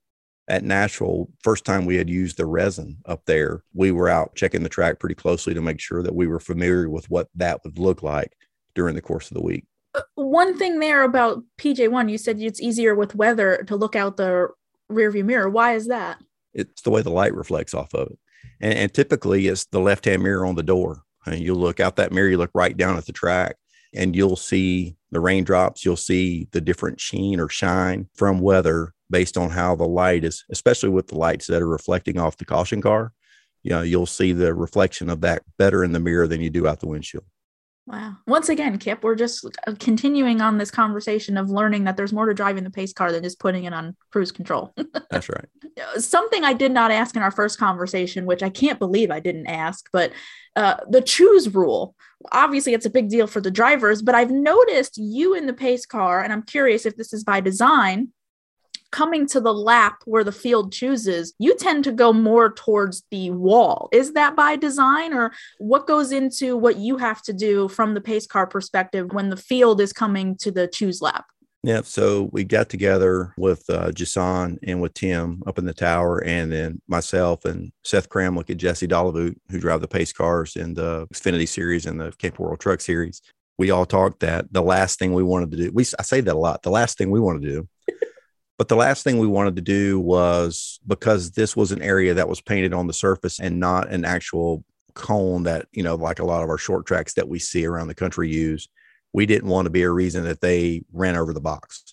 at Nashville, first time we had used the resin up there, we were out checking the track pretty closely to make sure that we were familiar with what that would look like during the course of the week. One thing there about P J one, you said it's easier with weather to look out the rearview mirror. Why is that? It's the way the light reflects off of it. And, and typically it's the left-hand mirror on the door. And you look out that mirror, you look right down at the track, and you'll see the raindrops. You'll see the different sheen or shine from weather based on how the light is, especially with the lights that are reflecting off the caution car. You know, you'll see the reflection of that better in the mirror than you do out the windshield. Wow. Once again, Kip, we're just continuing on this conversation of learning that there's more to driving the pace car than just putting it on cruise control. That's right. Something I did not ask in our first conversation, which I can't believe I didn't ask, but uh, the choose rule. Obviously, it's a big deal for the drivers, but I've noticed you in the pace car, and I'm curious if this is by design, coming to the lap where the field chooses, you tend to go more towards the wall. Is that by design, or what goes into what you have to do from the pace car perspective when the field is coming to the choose lap? Yeah, so we got together with uh, Jason and with Tim up in the tower, and then myself and Seth Kramlich and Jesse Dolivut, who drive the pace cars in the Xfinity Series and the Cape World Truck Series. We all talked that the last thing we wanted to do, we I say that a lot, the last thing we wanted to do, but the last thing we wanted to do was, because this was an area that was painted on the surface and not an actual cone that, you know, like a lot of our short tracks that we see around the country use. We didn't want to be a reason that they ran over the box.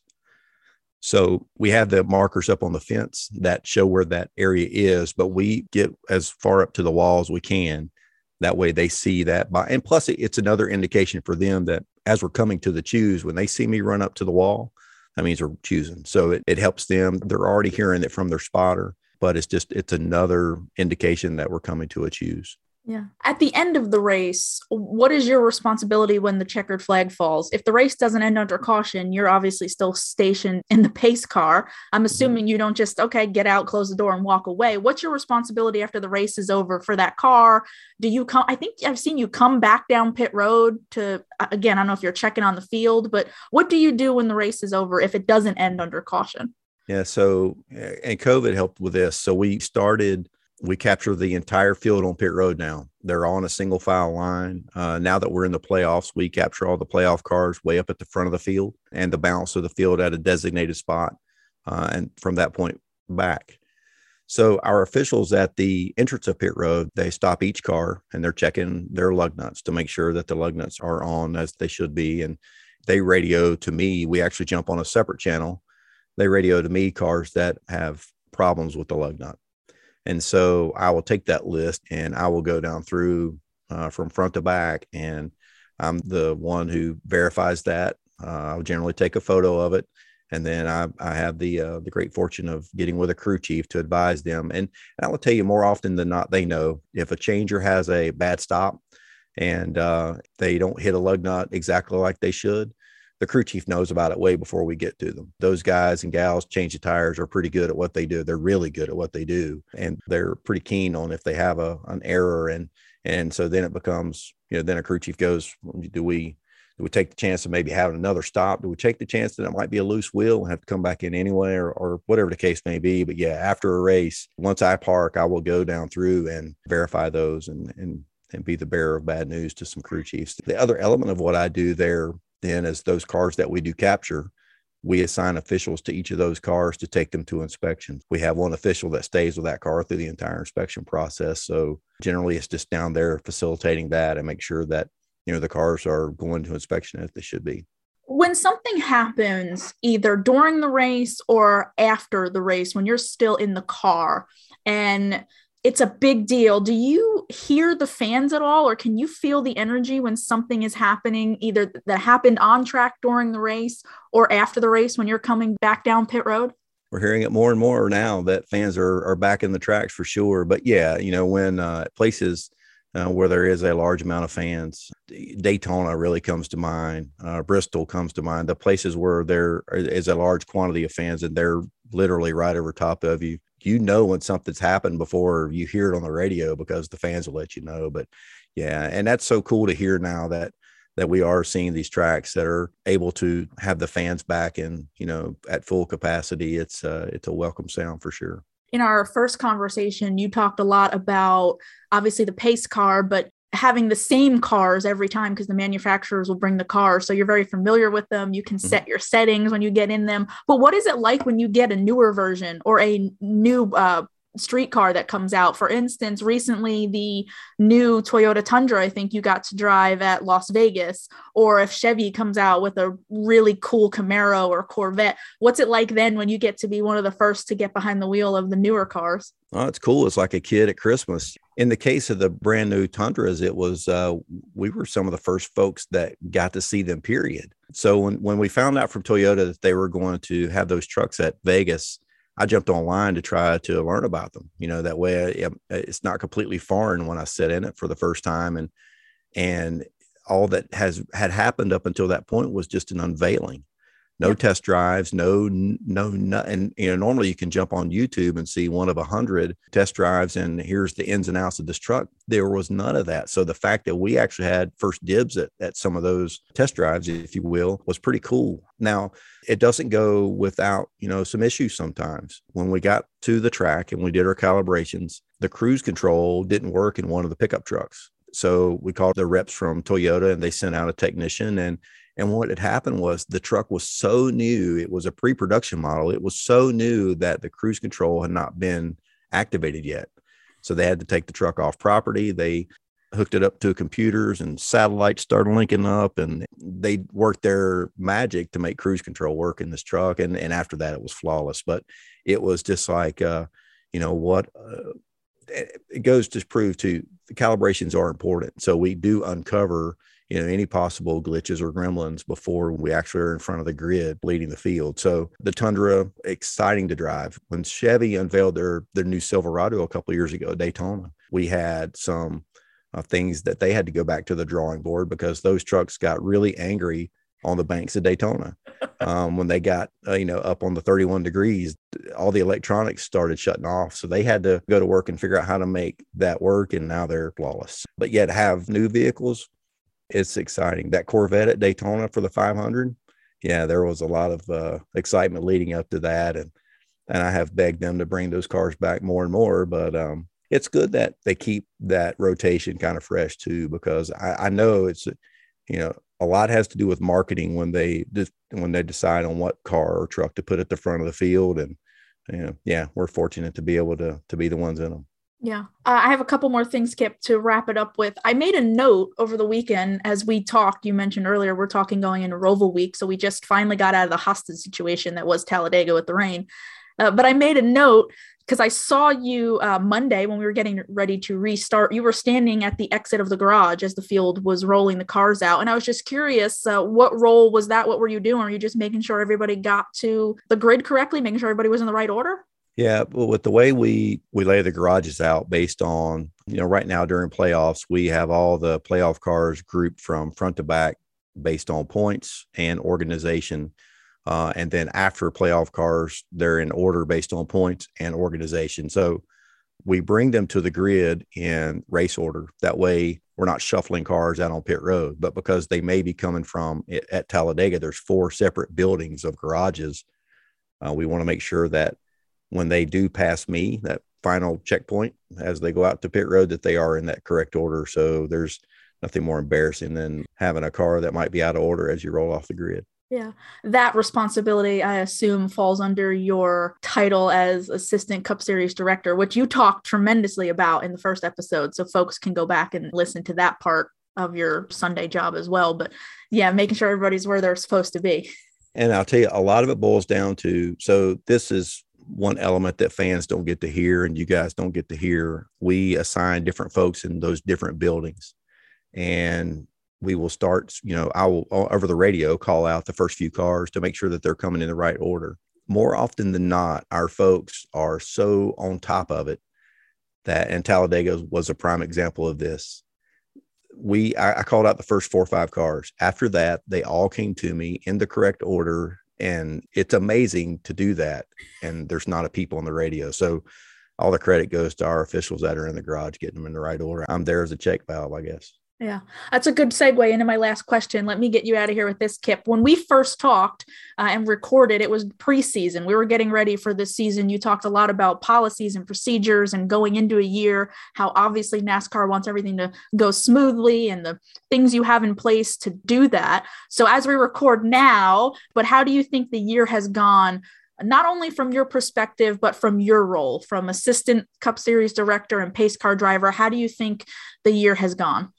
So we have the markers up on the fence that show where that area is, but we get as far up to the wall as we can. That way they see that. By, and plus it's another indication for them that as we're coming to the choose, when they see me run up to the wall, that means we're choosing. So it, it helps them. They're already hearing it from their spotter, but it's just, it's another indication that we're coming to a choose. Yeah. At the end of the race, what is your responsibility when the checkered flag falls? If the race doesn't end under caution, you're obviously still stationed in the pace car. I'm assuming mm-hmm. you don't just, okay, get out, close the door and walk away. What's your responsibility after the race is over for that car? Do you come, I think I've seen you come back down pit road to, again, I don't know if you're checking on the field, but what do you do when the race is over if it doesn't end under caution? Yeah. So, and COVID helped with this. So we started We capture the entire field on pit road now. They're all in a single file line. Uh, now that we're in the playoffs, we capture all the playoff cars way up at the front of the field and the balance of the field at a designated spot. Uh, and from that point back. So our officials at the entrance of pit road, they stop each car and they're checking their lug nuts to make sure that the lug nuts are on as they should be. And they radio to me. We actually jump on a separate channel. They radio to me cars that have problems with the lug nut. And so I will take that list and I will go down through uh, from front to back. And I'm the one who verifies that. Uh, I'll generally take a photo of it. And then I, I have the uh, the great fortune of getting with a crew chief to advise them. And I will tell you, more often than not, they know if a changer has a bad stop and uh, they don't hit a lug nut exactly like they should, the crew chief knows about it way before we get to them. Those guys and gals change the tires are pretty good at what they do. They're really good at what they do. And they're pretty keen on if they have a, an error. And, and so then it becomes, you know, then a crew chief goes, do we, do we take the chance of maybe having another stop? Do we take the chance that it might be a loose wheel and have to come back in anyway, or, or whatever the case may be? But yeah, after a race, once I park, I will go down through and verify those and, and, and be the bearer of bad news to some crew chiefs. The other element of what I do there then is those cars that we do capture, we assign officials to each of those cars to take them to inspection. We have one official that stays with that car through the entire inspection process. So generally it's just down there facilitating that and make sure that, you know, the cars are going to inspection as they should be. When something happens either during the race or after the race, when you're still in the car and it's a big deal, do you hear the fans at all, or can you feel the energy when something is happening, either that happened on track during the race or after the race when you're coming back down pit road? We're hearing it more and more now that fans are, are back in the tracks for sure. But yeah, you know, when uh, places uh, where there is a large amount of fans, Daytona really comes to mind. Uh, Bristol comes to mind. The places where there is a large quantity of fans and they're literally right over top of you. You know when something's happened before you hear it on the radio because the fans will let you know. But yeah, and that's so cool to hear now that that we are seeing these tracks that are able to have the fans back in, you know, at full capacity. It's uh, it's a welcome sound for sure. In our first conversation, you talked a lot about obviously the pace car, but having the same cars every time because the manufacturers will bring the cars. So you're very familiar with them. You can set your settings when you get in them. But what is it like when you get a newer version or a new uh, street car that comes out? For instance, recently the new Toyota Tundra, I think you got to drive at Las Vegas, or if Chevy comes out with a really cool Camaro or Corvette, what's it like then when you get to be one of the first to get behind the wheel of the newer cars? Oh, it's cool. It's like a kid at Christmas. In the case of the brand new Tundras, it was, uh, we were some of the first folks that got to see them, period. So when, when we found out from Toyota that they were going to have those trucks at Vegas, I jumped online to try to learn about them. You know, that way it, it's not completely foreign when I sit in it for the first time. And, and all that has had happened up until that point was just an unveiling. no Yep. test drives, no, no, no. And, you know, normally you can jump on YouTube and see one of a hundred test drives and here's the ins and outs of this truck. There was none of that. So the fact that we actually had first dibs at, at some of those test drives, if you will, was pretty cool. Now, it doesn't go without, you know, some issues sometimes. When we got to the track and we did our calibrations, the cruise control didn't work in one of the pickup trucks. So we called the reps from Toyota and they sent out a technician. And And what had happened was the truck was so new. It was a pre-production model. It was so new that the cruise control had not been activated yet. So they had to take the truck off property. They hooked it up to computers and satellites started linking up, and they worked their magic to make cruise control work in this truck. And, and after that, it was flawless. But it was just like, uh, you know what, uh, it goes to prove to the calibrations are important. So we do uncover, you know, any possible glitches or gremlins before we actually are in front of the grid leading the field. So the Tundra, exciting to drive. When Chevy unveiled their, their new Silverado a couple of years ago at Daytona, we had some uh, things that they had to go back to the drawing board because those trucks got really angry on the banks of Daytona. Um, when they got, uh, you know, up on the thirty-one degrees, all the electronics started shutting off. So they had to go to work and figure out how to make that work. And now they're flawless. But yet have new vehicles, it's exciting. That Corvette at Daytona for the five hundred. Yeah, there was a lot of uh, excitement leading up to that. And, and I have begged them to bring those cars back more and more, but um, it's good that they keep that rotation kind of fresh too, because I, I know it's, you know, a lot has to do with marketing when they when they decide on what car or truck to put at the front of the field. And, you know, yeah, we're fortunate to be able to, to be the ones in them. Yeah. Uh, I have a couple more things, Kip, to wrap it up with. I made a note over the weekend as we talked. You mentioned earlier, we're talking going into Roval week. So we just finally got out of the hostage situation that was Talladega with the rain. Uh, but I made a note because I saw you uh, Monday when we were getting ready to restart. You were standing at the exit of the garage as the field was rolling the cars out. And I was just curious, uh, what role was that? What were you doing? Were you just making sure everybody got to the grid correctly, making sure everybody was in the right order? Yeah, well, with the way we we lay the garages out based on, you know, right now during playoffs, we have all the playoff cars grouped from front to back based on points and organization. Uh, and then after playoff cars, they're in order based on points and organization. So we bring them to the grid in race order. That way we're not shuffling cars out on pit road, but because they may be coming from at Talladega, there's four separate buildings of garages. Uh, we want to make sure that when they do pass me, that final checkpoint as they go out to pit road, that they are in that correct order. So there's nothing more embarrassing than having a car that might be out of order as you roll off the grid. Yeah. That responsibility, I assume, falls under your title as Assistant Cup Series Director, which you talked tremendously about in the first episode. So folks can go back and listen to that part of your Sunday job as well. But yeah, making sure everybody's where they're supposed to be. And I'll tell you, a lot of it boils down to, so this is one element that fans don't get to hear and you guys don't get to hear. We assign different folks in those different buildings. And we will start, you know, I will over the radio call out the first few cars to make sure that they're coming in the right order. More often than not, our folks are so on top of it that, and Talladega was a prime example of this. We, I, I called out the first four or five cars. After that, they all came to me in the correct order. And it's amazing to do that. And there's not a people on the radio. So all the credit goes to our officials that are in the garage, getting them in the right order. I'm there as a check valve, I guess. Yeah, that's a good segue into my last question. Let me get you out of here with this, Kip. When we first talked uh, and recorded, it was preseason. We were getting ready for this season. You talked a lot about policies and procedures and going into a year, how obviously NASCAR wants everything to go smoothly and the things you have in place to do that. So as we record now, but how do you think the year has gone, not only from your perspective, but from your role, from Assistant Cup Series Director and pace car driver? How do you think the year has gone?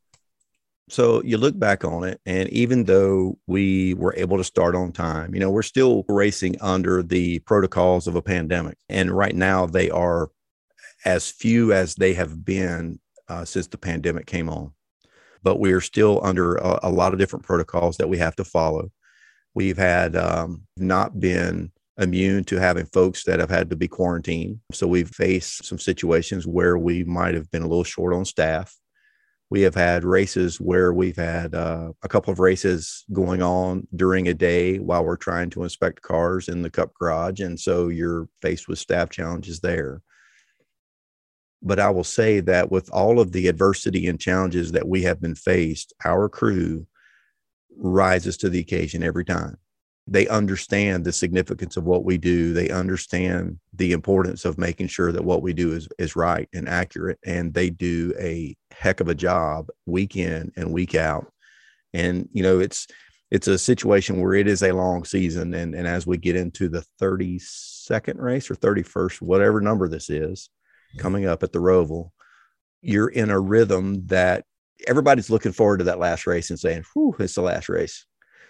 So you look back on it, and even though we were able to start on time, you know, we're still racing under the protocols of a pandemic. And right now they are as few as they have been uh, since the pandemic came on. But we are still under a, a lot of different protocols that we have to follow. We've had um, not been immune to having folks that have had to be quarantined. So we've faced some situations where we might have been a little short on staff. We have had races where we've had uh, a couple of races going on during a day while we're trying to inspect cars in the Cup garage. And so you're faced with staff challenges there. But I will say that with all of the adversity and challenges that we have been faced, our crew rises to the occasion every time. They understand the significance of what we do. They understand the importance of making sure that what we do is, is right and accurate. And they do a heck of a job week in and week out. And, you know, it's, it's a situation where it is a long season. And, and as we get into the thirty-second race or thirty-first, whatever number this is coming up at the Roval, you're in a rhythm that everybody's looking forward to that last race and saying, whew, it's the last race.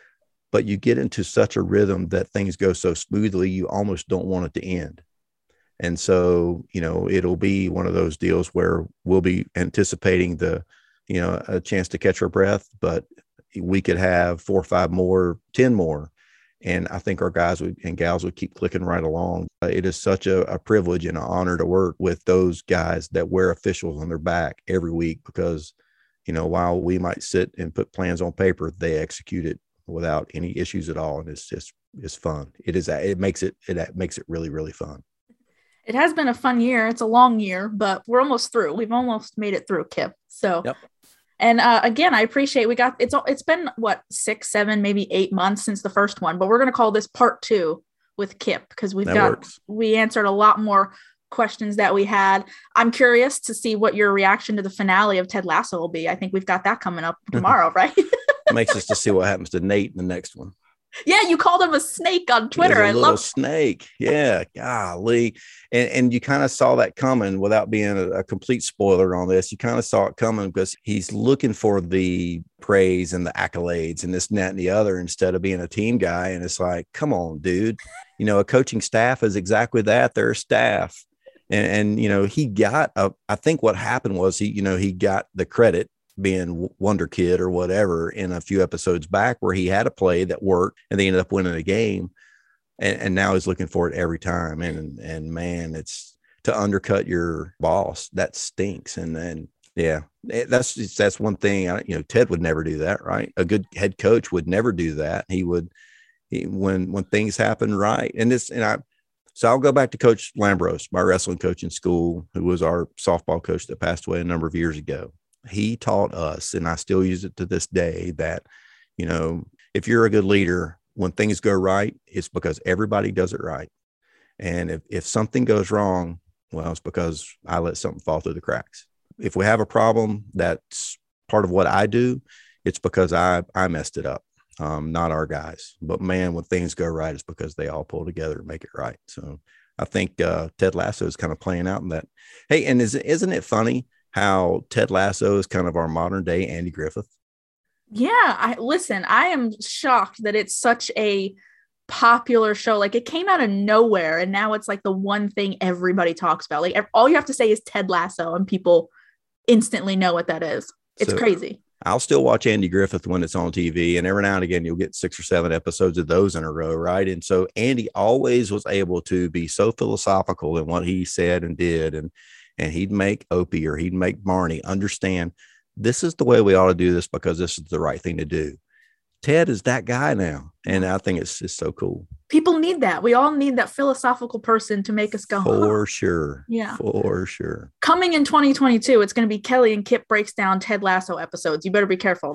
But you get into such a rhythm that things go so smoothly, you almost don't want it to end. And so, you know, it'll be one of those deals where we'll be anticipating the, you know, a chance to catch our breath, but we could have four or five more, ten more. And I think our guys would, and gals would keep clicking right along. Uh, it is such a, a privilege and an honor to work with those guys that wear officials on their back every week, because, you know, while we might sit and put plans on paper, they execute it without any issues at all. And it's just, it's fun. It is, it makes it, it makes it really, really fun. It has been a fun year. It's a long year, but we're almost through. We've almost made it through, Kip. So, yep. And uh, again, I appreciate we got, it's, it's been what, six, seven, maybe eight months since the first one, but we're going to call this part two with Kip, because we've that got, works. We answered a lot more questions that we had. I'm curious to see what your reaction to the finale of Ted Lasso will be. I think we've got that coming up tomorrow, right? Makes us to see what happens to Nate in the next one. Yeah, you called him a snake on Twitter. A I little love snake. Yeah, golly. And and you kind of saw that coming without being a, a complete spoiler on this. You kind of saw it coming because he's looking for the praise and the accolades and this, and that, and the other, instead of being a team guy. And it's like, come on, dude. You know, a coaching staff is exactly that. They're a staff. And, and you know, he got, a, I think what happened was he, you know, he got the credit being Wonder Kid or whatever in a few episodes back, where he had a play that worked and they ended up winning a game. And, and now he's looking for it every time. And, and man, it's to undercut your boss. That stinks. And then, yeah, that's, that's one thing, you know, Ted would never do that. Right. A good head coach would never do that. He would, he, when, when things happen right. And this, and I, so I'll go back to Coach Lambros, my wrestling coach in school, who was our softball coach that passed away a number of years ago. He taught us, and I still use it to this day, that, you know, if you're a good leader, when things go right, it's because everybody does it right. And if, if something goes wrong, well, it's because I let something fall through the cracks. If we have a problem, that's part of what I do. It's because I, I messed it up, um, not our guys. But man, when things go right, it's because they all pull together and make it right. So I think uh, Ted Lasso is kind of playing out in that. Hey, and is, isn't it funny how Ted Lasso is kind of our modern day Andy Griffith? Yeah. I listen, I am shocked that it's such a popular show. Like, it came out of nowhere, and now it's like the one thing everybody talks about. Like, all you have to say is Ted Lasso and people instantly know what that is. It's so crazy. I'll still watch Andy Griffith when it's on T V, and every now and again you'll get six or seven episodes of those in a row, right? And so Andy always was able to be so philosophical in what he said and did, and and he'd make Opie or he'd make Barney understand this is the way we ought to do this because this is the right thing to do. Ted is that guy now, and I think it's just so cool. People need that. We all need that philosophical person to make us go, for huh? sure. Yeah, for sure. Coming in twenty twenty-two, it's going to be Kelly and Kip breaks down Ted Lasso episodes. You better be careful.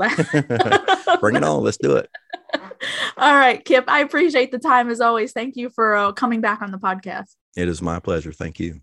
That Bring it on. Let's do it. All right, Kip, I appreciate the time as always. Thank you for uh, coming back on the podcast. It is my pleasure. Thank you.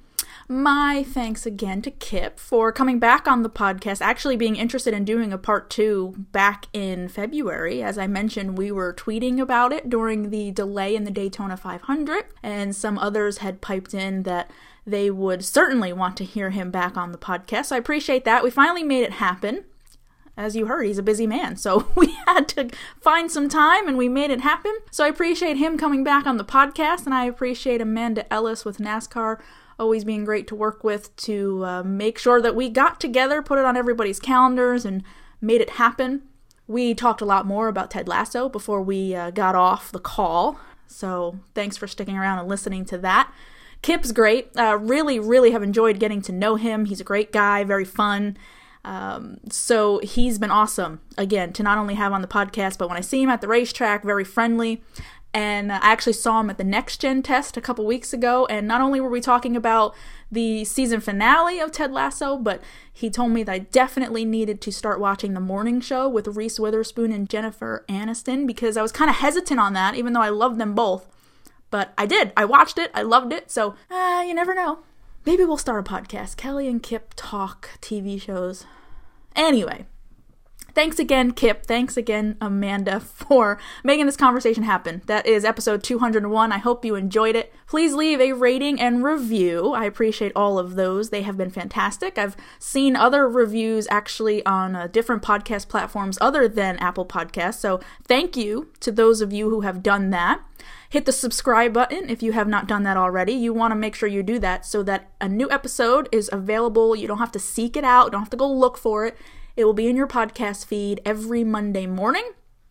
My thanks again to Kip for coming back on the podcast, actually being interested in doing a part two back in February. As I mentioned, we were tweeting about it during the delay in the Daytona five hundred, and some others had piped in that they would certainly want to hear him back on the podcast. So I appreciate that. We finally made it happen. As you heard, he's a busy man, so we had to find some time, and we made it happen. So I appreciate him coming back on the podcast, and I appreciate Amanda Ellis with NASCAR always being great to work with to uh, make sure that we got together, put it on everybody's calendars, and made it happen. We talked a lot more about Ted Lasso before we uh, got off the call, so thanks for sticking around and listening to that. Kip's great. Uh, really, really have enjoyed getting to know him. He's a great guy, very fun. Um, so he's been awesome, again, to not only have on the podcast, but when I see him at the racetrack, very friendly. And I actually saw him at the Next Gen test a couple weeks ago, and not only were we talking about the season finale of Ted Lasso, but he told me that I definitely needed to start watching the morning show with Reese Witherspoon and Jennifer Aniston, because I was kind of hesitant on that, even though I love them both. But I did. I watched it. I loved it. So, uh, you never know. Maybe we'll start a podcast. Kelly and Kip talk T V shows. Anyway. Thanks again, Kip. Thanks again, Amanda, for making this conversation happen. That is episode two hundred one. I hope you enjoyed it. Please leave a rating and review. I appreciate all of those. They have been fantastic. I've seen other reviews actually on uh, different podcast platforms other than Apple Podcasts. So thank you to those of you who have done that. Hit the subscribe button if you have not done that already. You want to make sure you do that so that a new episode is available. You don't have to seek it out. You don't have to go look for it. It will be in your podcast feed every Monday morning.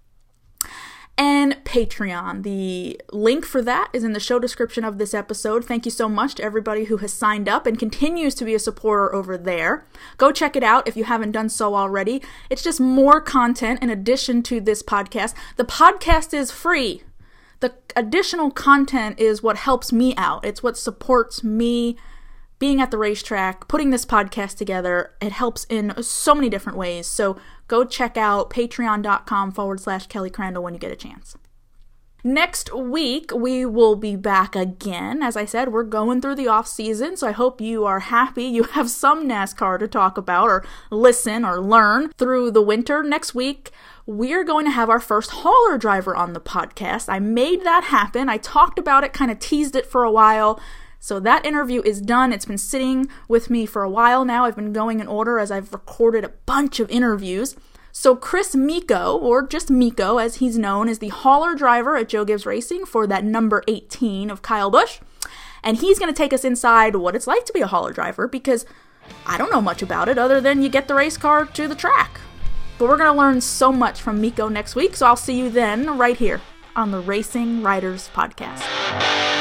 And Patreon. The link for that is in the show description of this episode. Thank you so much to everybody who has signed up and continues to be a supporter over there. Go check it out if you haven't done so already. It's just more content in addition to this podcast. The podcast is free. The additional content is what helps me out. It's what supports me being at the racetrack, putting this podcast together. It helps in so many different ways. So go check out patreon.com forward slash Kelly Crandall when you get a chance. Next week, we will be back again. As I said, we're going through the off season, so I hope you are happy. You have some NASCAR to talk about or listen or learn through the winter. Next week, we're going to have our first hauler driver on the podcast. I made that happen. I talked about it, kind of teased it for a while. So that interview is done. It's been sitting with me for a while now. I've been going in order as I've recorded a bunch of interviews. So Chris Miko, or just Miko as he's known, is the hauler driver at Joe Gibbs Racing for that number eighteen of Kyle Busch. And he's going to take us inside what it's like to be a hauler driver, because I don't know much about it other than you get the race car to the track. But we're going to learn so much from Miko next week, so I'll see you then right here on the Racing Writers Podcast.